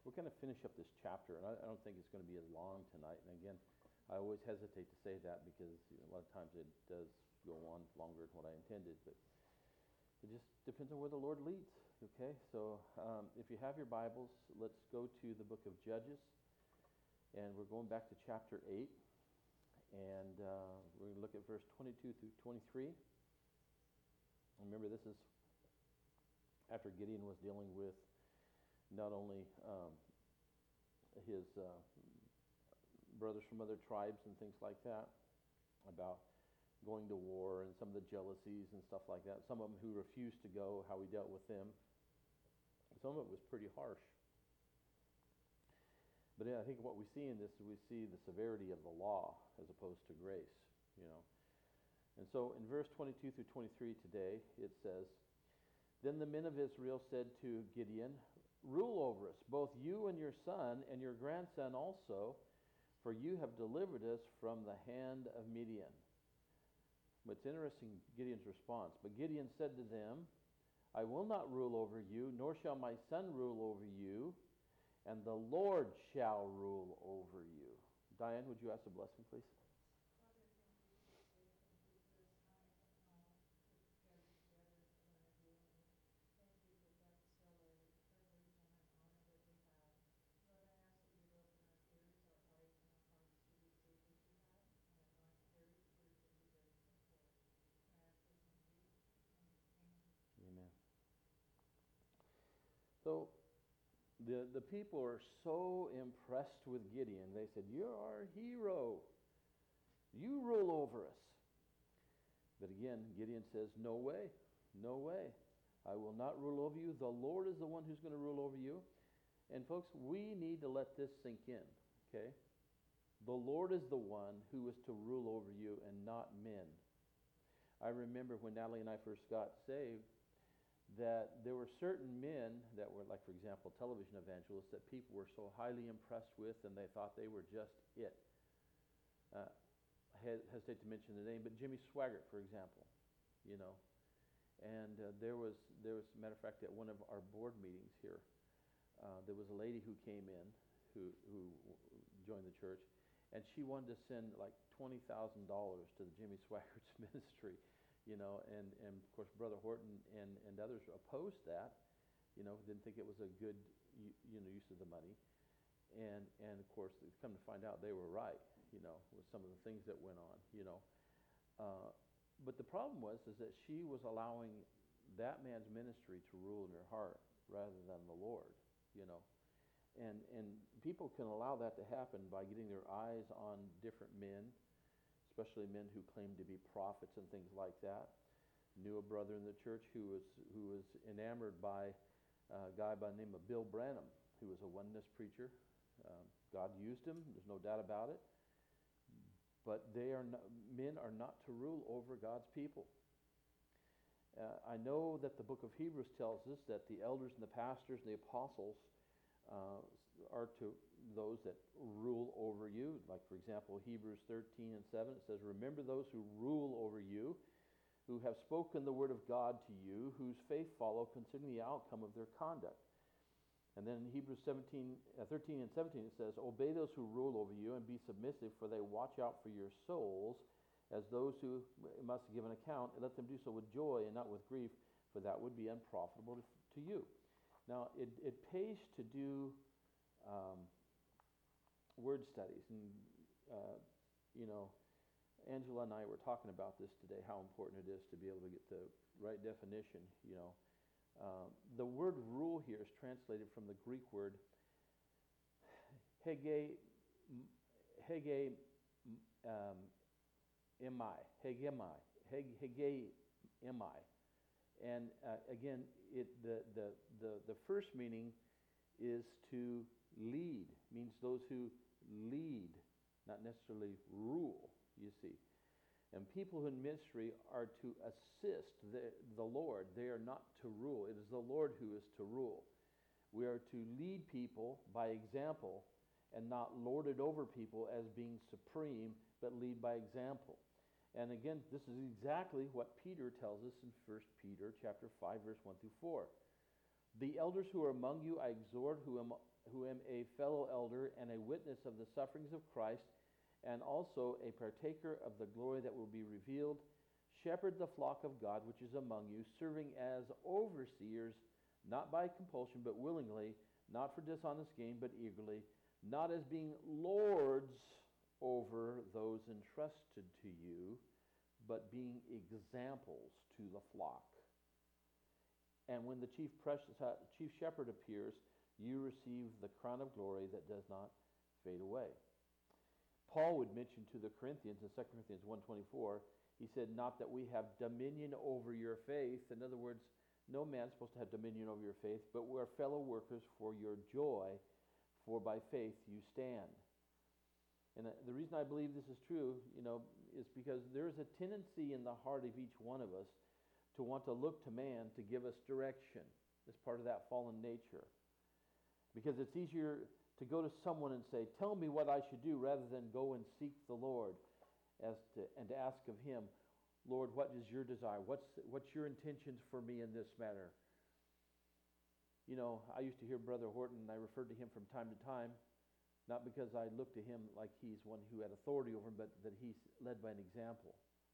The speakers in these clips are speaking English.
we're going to finish up this chapter, and I don't think it's going to be as long tonight. And again, I always hesitate to say that because a lot of times it does go on longer than what I intended, but it just depends on where the Lord leads, okay? So if you have your Bibles, let's go to the book of Judges, and we're going back to chapter 8, and we're going to look at verse 22 through 23. Remember, this is after Gideon was dealing with not only his brothers from other tribes and things like that, about going to war and some of the jealousies and stuff like that. Some of them who refused to go, how he dealt with them. Some of it was pretty harsh. But I think what we see in this is we see the severity of the law as opposed to grace, you know. And so in verse 22 through 23 today, it says, "Then the men of Israel said to Gideon, 'Rule over us, both you and your son and your grandson also, for you have delivered us from the hand of Midian.'" What's interesting, Gideon's response. "But Gideon said to them, 'I will not rule over you, nor shall my son rule over you, and the Lord shall rule over you.'" Diane, would you ask a blessing, please? Amen. So the people are so impressed with Gideon. They said, "You're our hero. You rule over us." But again, Gideon says, "No way. No way. I will not rule over you. The Lord is the one who's going to rule over you." And folks, we need to let this sink in, okay? The Lord is the one who is to rule over you and not men. I remember when Natalie and I first got saved, that there were certain men that were, like, for example, television evangelists that people were so highly impressed with and they thought they were just it. I hesitate to mention the name, but Jimmy Swaggart, for example, you know. And there was, a matter of fact, at one of our board meetings here, there was a lady who came in who joined the church, and she wanted to send like $20,000 to the Jimmy Swaggart's ministry. You know, and of course, Brother Horton and others opposed that. You know, didn't think it was a good use of the money, and of course, come to find out they were right. You know, with some of the things that went on. You know, but the problem is that she was allowing that man's ministry to rule in her heart rather than the Lord. You know, and people can allow that to happen by getting their eyes on different men, especially men who claim to be prophets and things like that. Knew a brother in the church who was enamored by a guy by the name of Bill Branham, who was a oneness preacher. God used him, there's no doubt about it. But men are not to rule over God's people. I know that the book of Hebrews tells us that the elders and the pastors and the apostles are to those that rule over you. Like, for example, Hebrews 13:7, it says, "Remember those who rule over you, who have spoken the word of God to you, whose faith follow considering the outcome of their conduct." And then in Hebrews 13:17, it says, "Obey those who rule over you and be submissive, for they watch out for your souls as those who must give an account, and let them do so with joy and not with grief, for that would be unprofitable to you." Now, it pays to do word studies. And, you know, Angela and I were talking about this today, how important it is to be able to get the right definition, you know. The word rule here is translated from the Greek word hegemai. And again, the first meaning is to lead, means those who lead, not necessarily rule, you see. And people in ministry are to assist the Lord. They are not to rule. It is the Lord who is to rule. We are to lead people by example and not lord it over people as being supreme, but lead by example. And again, this is exactly what Peter tells us in 1 Peter chapter 5, verse 1 through 4. The elders who are among you I exhort, who am a fellow elder and a witness of the sufferings of Christ, and also a partaker of the glory that will be revealed. Shepherd the flock of God which is among you, serving as overseers, not by compulsion, but willingly, not for dishonest gain, but eagerly, not as being lords over those entrusted to you, but being examples to the flock. And when the chief shepherd appears, you receive the crown of glory that does not fade away. Paul would mention to the Corinthians in 2 Corinthians 1:24, he said, not that we have dominion over your faith. In other words, no man's supposed to have dominion over your faith, but we are fellow workers for your joy, for by faith you stand. And the reason I believe this is true, is because there is a tendency in the heart of each one of us to want to look to man to give us direction. It's part of that fallen nature. Because it's easier to go to someone and say, tell me what I should do, rather than go and seek the Lord and to ask of him, Lord, what is your desire? What's your intentions for me in this matter? I used to hear Brother Horton, and I referred to him from time to time, not because I looked to him like he's one who had authority over him, but that he's led by an example.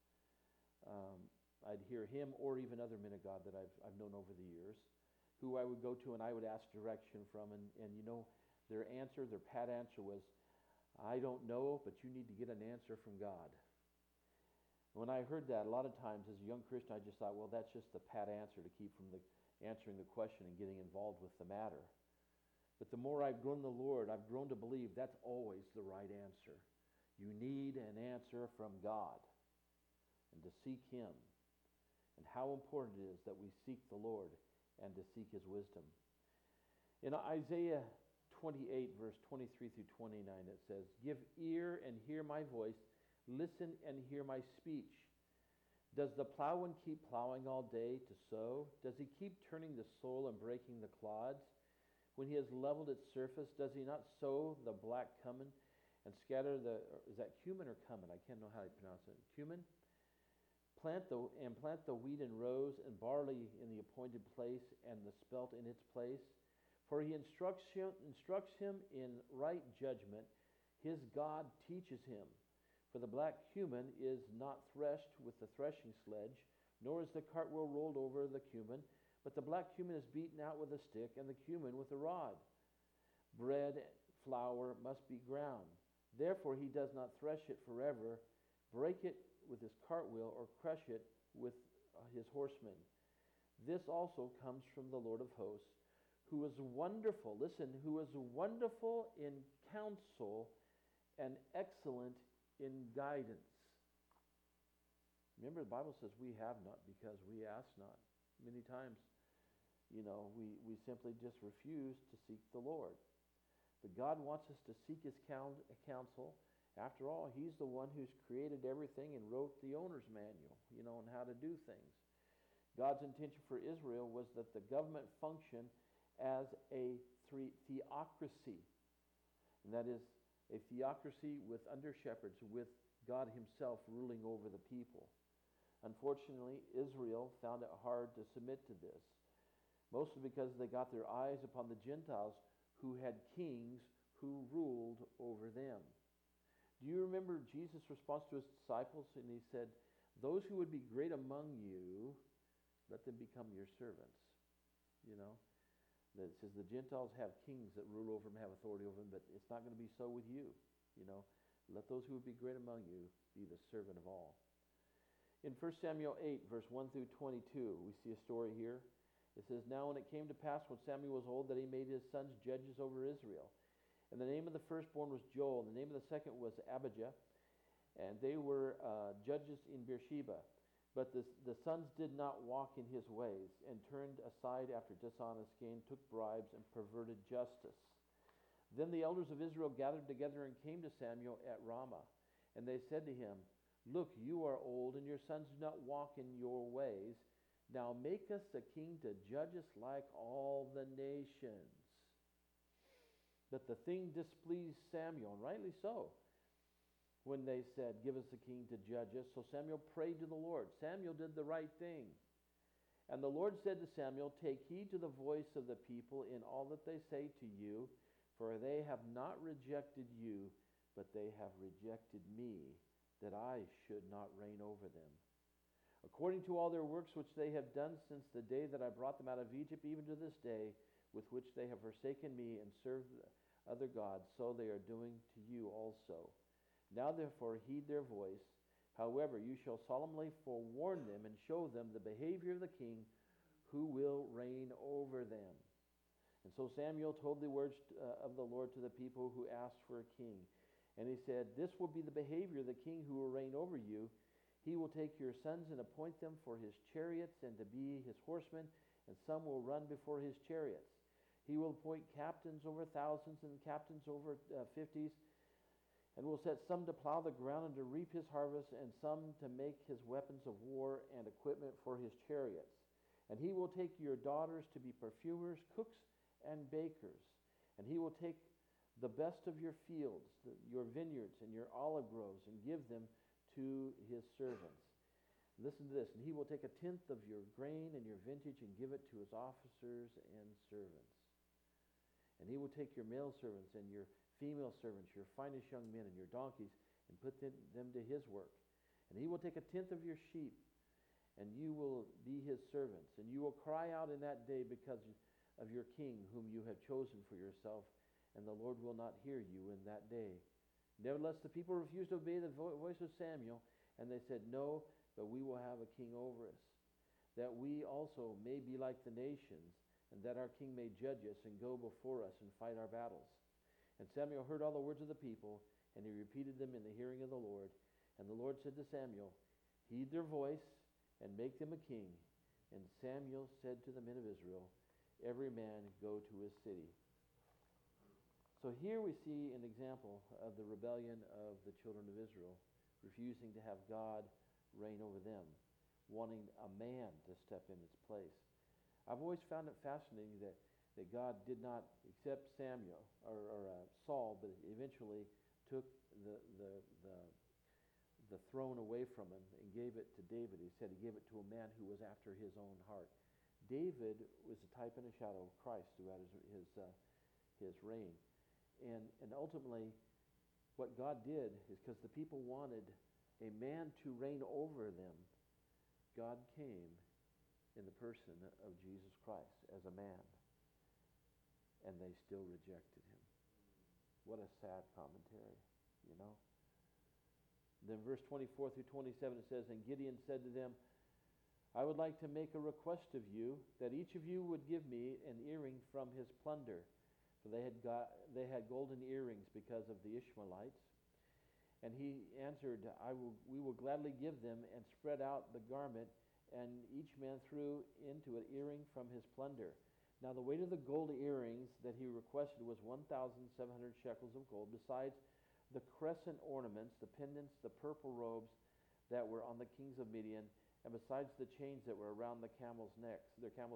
I'd hear him or even other men of God that I've known over the years, who I would go to and I would ask direction from, and their pat answer was, I don't know, but you need to get an answer from God. When I heard that, a lot of times as a young Christian, I just thought, well, that's just the pat answer to keep from answering the question and getting involved with the matter. But the more I've grown in the Lord, I've grown to believe that's always the right answer. You need an answer from God and to seek him. And how important it is that we seek the Lord and to seek his wisdom. In Isaiah 28, verse 23 through 29, it says, give ear and hear my voice. Listen and hear my speech. Does the plowman keep plowing all day to sow? Does he keep turning the soil and breaking the clods? When he has leveled its surface, does he not sow the black cumin and scatter is that cumin or cumin? I can't know how to pronounce it. Cumin? Plant the wheat in rows and barley in the appointed place and the spelt in its place. For he instructs him in right judgment. His God teaches him. For the black cumin is not threshed with the threshing sledge, nor is the cartwheel rolled over the cumin, but the black cumin is beaten out with a stick, and the cumin with a rod. Bread, flour must be ground. Therefore he does not thresh it forever, break it with his cartwheel, or crush it with his horsemen. This also comes from the Lord of hosts, who is wonderful, who is wonderful in counsel and excellent in guidance. Remember, the Bible says we have not because we ask not. Many times, we simply just refuse to seek the Lord. But God wants us to seek his counsel. After all, he's the one who's created everything and wrote the owner's manual, on how to do things. God's intention for Israel was that the government function as a theocracy. And that is a theocracy with under-shepherds, with God himself ruling over the people. Unfortunately, Israel found it hard to submit to this, mostly because they got their eyes upon the Gentiles who had kings who ruled over them. Do you remember Jesus' response to his disciples? And he said, those who would be great among you, let them become your servants. That it says the Gentiles have kings that rule over them, have authority over them, but it's not going to be so with you. Let those who would be great among you be the servant of all. In 1 Samuel 8, verse 1 through 22, we see a story here. It says, now when it came to pass when Samuel was old that he made his sons judges over Israel. And the name of the firstborn was Joel, and the name of the second was Abijah, and they were judges in Beersheba. But the sons did not walk in his ways, and turned aside after dishonest gain, took bribes, and perverted justice. Then the elders of Israel gathered together and came to Samuel at Ramah. And they said to him, look, you are old, and your sons do not walk in your ways. Now make us a king to judge us like all the nations. But the thing displeased Samuel, and rightly so, when they said, give us a king to judge us. So Samuel prayed to the Lord. Samuel did the right thing. And the Lord said to Samuel, Take heed to the voice of the people in all that they say to you, for they have not rejected you, but they have rejected me, that I should not reign over them. According to all their works which they have done since the day that I brought them out of Egypt, even to this day, with which they have forsaken me and served other gods, so they are doing to you also. Now therefore heed their voice. However, you shall solemnly forewarn them and show them the behavior of the king who will reign over them. And so Samuel told the words of the Lord to the people who asked for a king. And he said, This will be the behavior of the king who will reign over you. He will take your sons and appoint them for his chariots and to be his horsemen, and some will run before his chariots. He will appoint captains over thousands and captains over 50s, and will set some to plow the ground and to reap his harvest, and some to make his weapons of war and equipment for his chariots. And he will take your daughters to be perfumers, cooks, and bakers. And he will take the best of your fields, your vineyards, and your olive groves, and give them to his servants. Listen to this. And he will take a tenth of your grain and your vintage and give it to his officers and servants. And he will take your male servants and your female servants, your finest young men and your donkeys, and put them to his work. And he will take a tenth of your sheep, and you will be his servants. And you will cry out in that day because of your king, whom you have chosen for yourself, and the Lord will not hear you in that day. Nevertheless, the people refused to obey the voice of Samuel, and they said, No, but we will have a king over us, that we also may be like the nations, and that our king may judge us and go before us and fight our battles. And Samuel heard all the words of the people, and he repeated them in the hearing of the Lord. And the Lord said to Samuel, Heed their voice, and make them a king. And Samuel said to the men of Israel, Every man go to his city. So here we see an example of the rebellion of the children of Israel, refusing to have God reign over them, wanting a man to step in its place. I've always found it fascinating that God did not accept Samuel or Saul, but eventually took the throne away from him and gave it to David. He said he gave it to a man who was after his own heart. David was a type and a shadow of Christ throughout his reign. And ultimately, what God did is because the people wanted a man to reign over them, God came in the person of Jesus Christ as a man. And they still rejected him. What a sad commentary, you know. Then verse 24 through 27 it says, And Gideon said to them, I would like to make a request of you, that each of you would give me an earring from his plunder. For they had golden earrings because of the Ishmaelites. And he answered, we will gladly give them, and spread out the garment, and each man threw into an earring from his plunder. Now the weight of the gold earrings that he requested was 1,700 shekels of gold, besides the crescent ornaments, the pendants, the purple robes that were on the kings of Midian, and besides the chains that were around their camels' necks.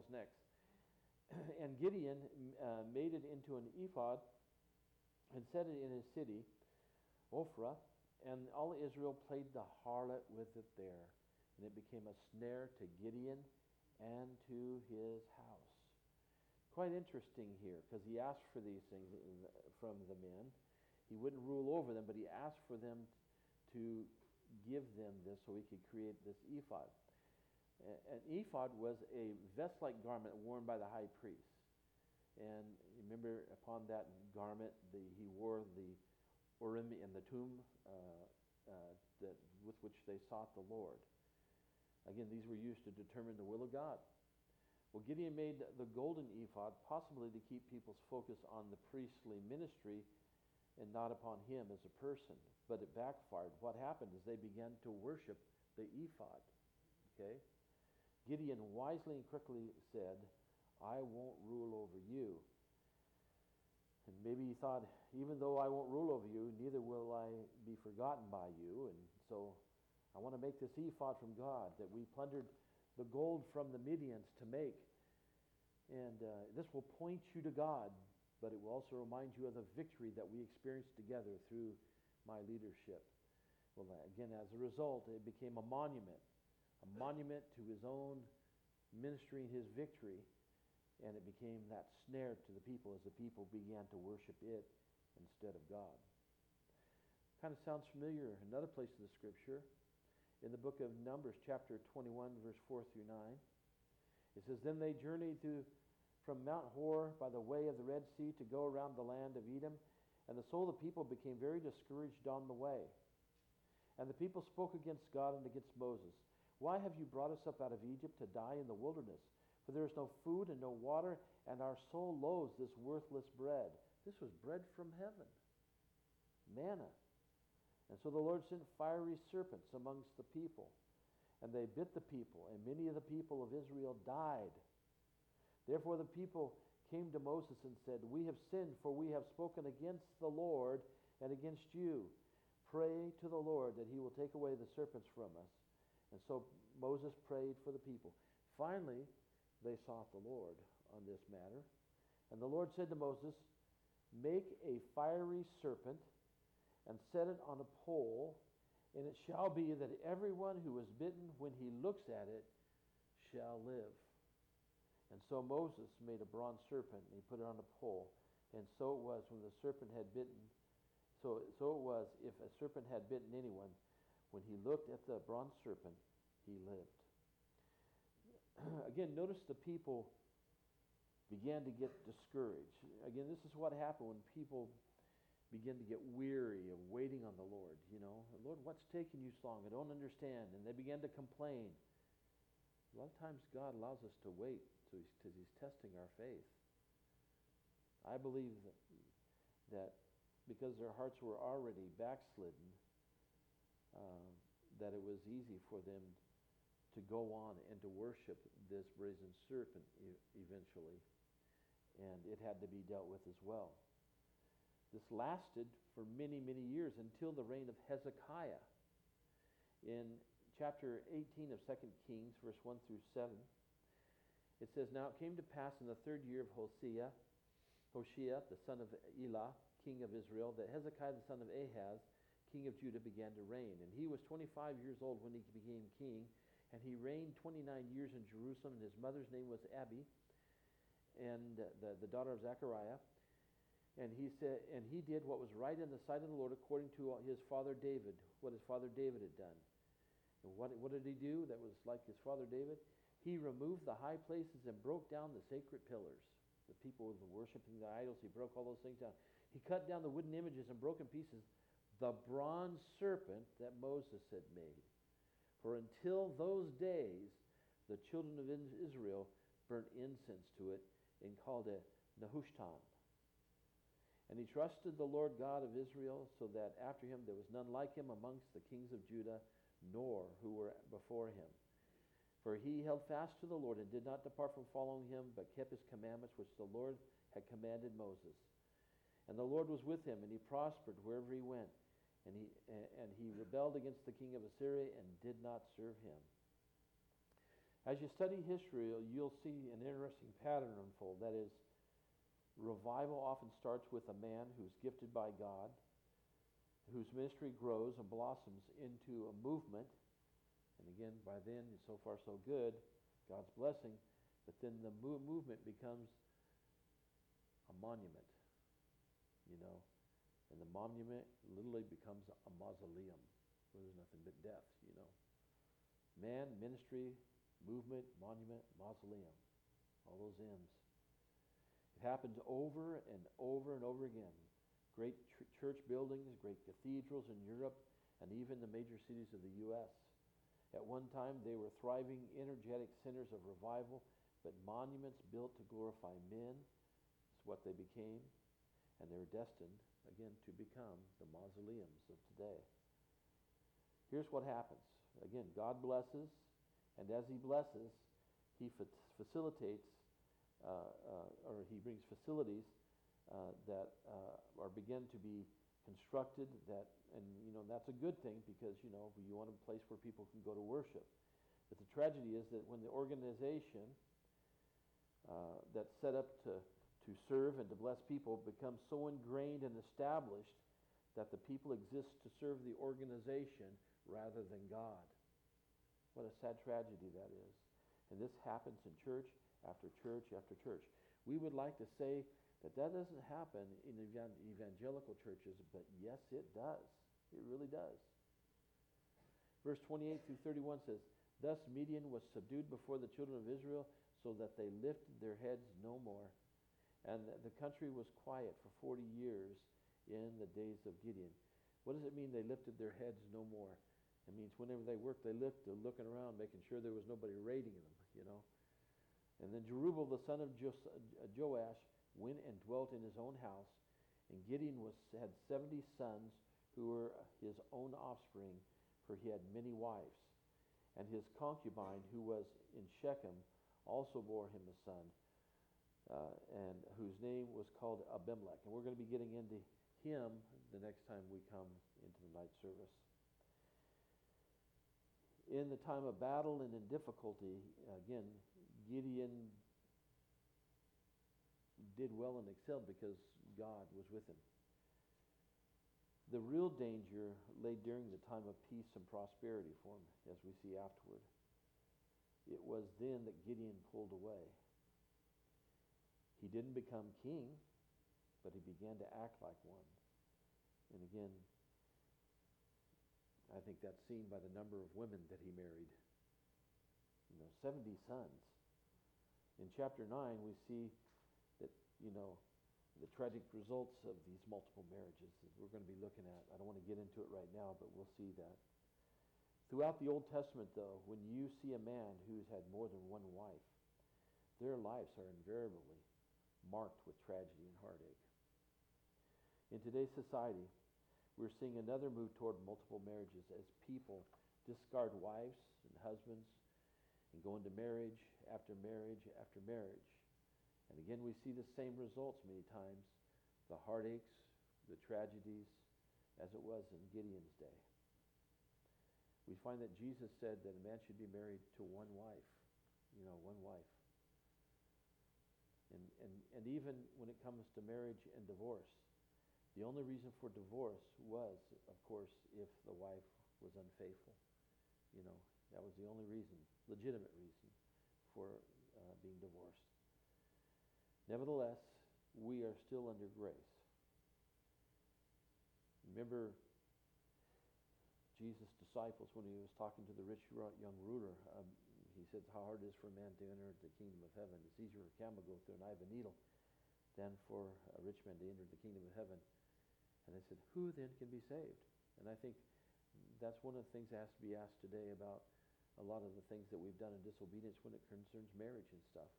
And Gideon made it into an ephod and set it in his city, Ophrah, and all Israel played the harlot with it there. And it became a snare to Gideon and to his house. Quite interesting here, because he asked for these things from the men. He wouldn't rule over them, but he asked for them to give them this so he could create this ephod. An ephod was a vest-like garment worn by the high priest. And remember, upon that garment, he wore the Urim and the Tumim with which they sought the Lord. Again, these were used to determine the will of God. Well, Gideon made the golden ephod possibly to keep people's focus on the priestly ministry and not upon him as a person. But it backfired. What happened is they began to worship the ephod. Okay? Gideon wisely and quickly said, I won't rule over you. And maybe he thought, even though I won't rule over you, neither will I be forgotten by you. And so I want to make this ephod from God that we plundered the gold from the Midians to make. And this will point you to God, but it will also remind you of the victory that we experienced together through my leadership. Well, again, as a result, it became a monument to his own ministering his victory, and it became that snare to the people as the people began to worship it instead of God. Kind of sounds familiar. Another place in the scripture, in the book of Numbers, chapter 21, verse 4 through 9, it says, Then they journeyed from Mount Hor by the way of the Red Sea to go around the land of Edom, and the soul of the people became very discouraged on the way. And the people spoke against God and against Moses. Why have you brought us up out of Egypt to die in the wilderness? For there is no food and no water, and our soul loathes this worthless bread. This was bread from heaven, manna. And so the Lord sent fiery serpents amongst the people, and they bit the people, and many of the people of Israel died. Therefore the people came to Moses and said, We have sinned, for we have spoken against the Lord and against you. Pray to the Lord that he will take away the serpents from us. And so Moses prayed for the people. Finally, they sought the Lord on this matter. And the Lord said to Moses, Make a fiery serpent and set it on a pole, and it shall be that everyone who is bitten when he looks at it shall live. And so Moses made a bronze serpent, and he put it on a pole. And so it was when the serpent had bitten. So it was if a serpent had bitten anyone, when he looked at the bronze serpent, he lived. Again, notice the people began to get discouraged. Again, this is what happened when people begin to get weary of waiting on the Lord. Lord, what's taking you so long? I don't understand. And they began to complain. A lot of times God allows us to wait because he's testing our faith. I believe that because their hearts were already backslidden, that it was easy for them to go on and to worship this brazen serpent eventually. And it had to be dealt with as well. This lasted for many, many years until the reign of Hezekiah. In chapter 18 of 2 Kings, verse 1 through 7, it says, Now it came to pass in the third year of Hoshea, the son of Elah, king of Israel, that Hezekiah the son of Ahaz, king of Judah, began to reign. And he was 25 years old when he became king, and he reigned 29 years in Jerusalem, and his mother's name was Abi, and the daughter of Zechariah. And he said, and he did what was right in the sight of the Lord according to his father David, what his father David had done. And what did he do that was like his father David? He removed the high places and broke down the sacred pillars. The people were worshiping the idols. He broke all those things down. He cut down the wooden images and broke in pieces the bronze serpent that Moses had made. For until those days, the children of Israel burnt incense to it and called it Nehushtan. And he trusted the Lord God of Israel, so that after him there was none like him amongst the kings of Judah, nor who were before him. For he held fast to the Lord and did not depart from following him, but kept his commandments which the Lord had commanded Moses. And the Lord was with him, and he prospered wherever he went. And he rebelled against the king of Assyria and did not serve him. As you study history, you'll see an interesting pattern unfold. That is, revival often starts with a man who's gifted by God, whose ministry grows and blossoms into a movement. And again, by then, so far so good, God's blessing. But then the movement becomes a monument, and the monument literally becomes a mausoleum where there's nothing but death, Man, ministry, movement, monument, mausoleum, all those M's. It happens over and over and over again. Great church buildings, great cathedrals in Europe, and even the major cities of the U.S. At one time, they were thriving, energetic centers of revival, but monuments built to glorify men is what they became, and they were destined, again, to become the mausoleums of today. Here's what happens. Again, God blesses, and as he blesses, he facilitates, or he brings facilities that are begin to be constructed. That's a good thing because you want a place where people can go to worship. But the tragedy is that when the organization that's set up to serve and to bless people becomes so ingrained and established that the people exist to serve the organization rather than God. What a sad tragedy that is. And this happens in church after church after church. We would like to say that doesn't happen in evangelical churches, but yes, it does. It really does. Verse 28 through 31 says, Thus Midian was subdued before the children of Israel, so that they lifted their heads no more. And the country was quiet for 40 years in the days of Gideon. What does it mean they lifted their heads no more? It means whenever they worked, they're looking around, making sure there was nobody raiding them, And then Jerubbaal, the son of Joash, went and dwelt in his own house. And Gideon had 70 sons who were his own offspring, for he had many wives. And his concubine, who was in Shechem, also bore him a son, and whose name was called Abimelech. And we're going to be getting into him the next time we come into the night service. In the time of battle and in difficulty, again, Gideon did well and excelled because God was with him. The real danger lay during the time of peace and prosperity for him, as we see afterward. It was then that Gideon pulled away. He didn't become king, but he began to act like one. And again, I think that's seen by the number of women that he married. 70 sons. In chapter 9, we see that, the tragic results of these multiple marriages that we're going to be looking at. I don't want to get into it right now, but we'll see that. Throughout the Old Testament, though, when you see a man who's had more than one wife, their lives are invariably marked with tragedy and heartache. In today's society, we're seeing another move toward multiple marriages as people discard wives and husbands and go into marriage after marriage after marriage. And again, we see the same results many times, the heartaches, the tragedies, as it was in Gideon's day. We find that Jesus said that a man should be married to one wife, one wife. And even when it comes to marriage and divorce, the only reason for divorce was, of course, if the wife was unfaithful. That was the only reason, legitimate reason, for being divorced. Nevertheless, we are still under grace. Remember Jesus' disciples when he was talking to the rich young ruler. He said, how hard it is for a man to enter the kingdom of heaven. It's easier for a camel to go through an eye of a needle than for a rich man to enter the kingdom of heaven. And they said, who then can be saved? And I think that's one of the things that has to be asked today about a lot of the things that we've done in disobedience when it concerns marriage and stuff.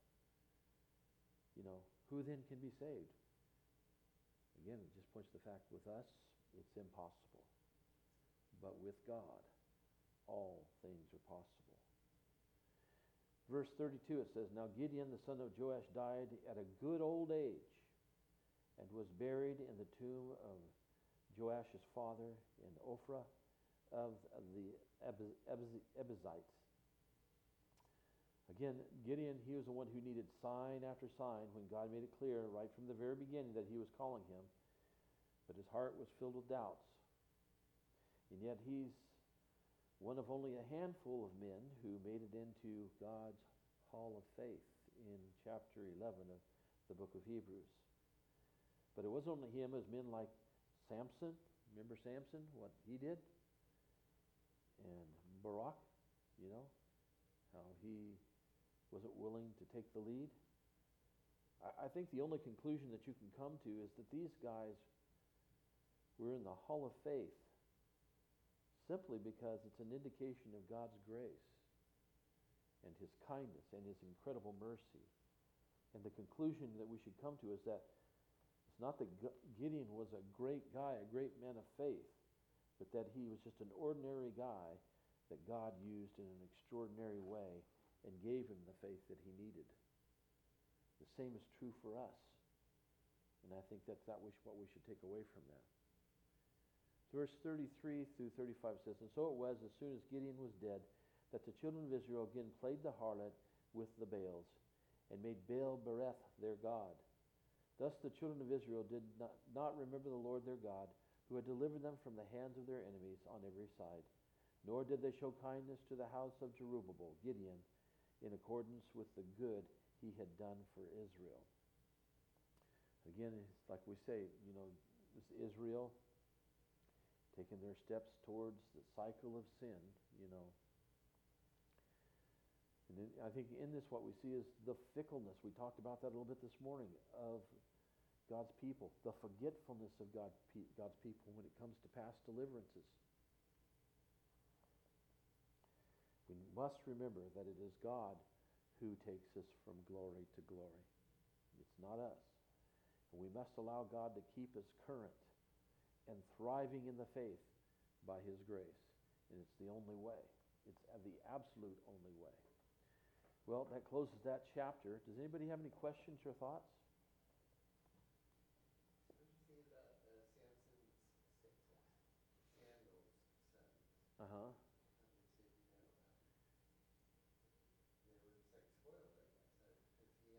Who then can be saved? Again, it just points to the fact with us, it's impossible. But with God, all things are possible. Verse 32, it says, Now Gideon, the son of Joash, died at a good old age and was buried in the tomb of Joash's father in Ophrah of the Ebuzites. Again, Gideon, he was the one who needed sign after sign when God made it clear right from the very beginning that he was calling him. But his heart was filled with doubts. And yet he's one of only a handful of men who made it into God's hall of faith in chapter 11 of the book of Hebrews. But it wasn't only him, it was men like Samson. Remember Samson, what he did? And Barak, how he wasn't willing to take the lead. I think the only conclusion that you can come to is that these guys were in the hall of faith simply because it's an indication of God's grace and his kindness and his incredible mercy. And the conclusion that we should come to is that it's not that Gideon was a great guy, a great man of faith, but that he was just an ordinary guy that God used in an extraordinary way and gave him the faith that he needed. The same is true for us. And I think that's what we should take away from that. Verse 33 through 35 says, And so it was, as soon as Gideon was dead, that the children of Israel again played the harlot with the Baals, and made Baal-bereth their god. Thus the children of Israel did not remember the Lord their God, who had delivered them from the hands of their enemies on every side. Nor did they show kindness to the house of Jerubbaal, Gideon, in accordance with the good he had done for Israel. Again, it's like we say, this Israel taking their steps towards the cycle of sin. And I think in this what we see is the fickleness. We talked about that a little bit this morning of God's people, the forgetfulness of God's people when it comes to past deliverances. We must remember that it is God who takes us from glory to glory. It's not us. And we must allow God to keep us current and thriving in the faith by His grace. And it's the only way. It's the absolute only way. Well, that closes that chapter. Does anybody have any questions or thoughts?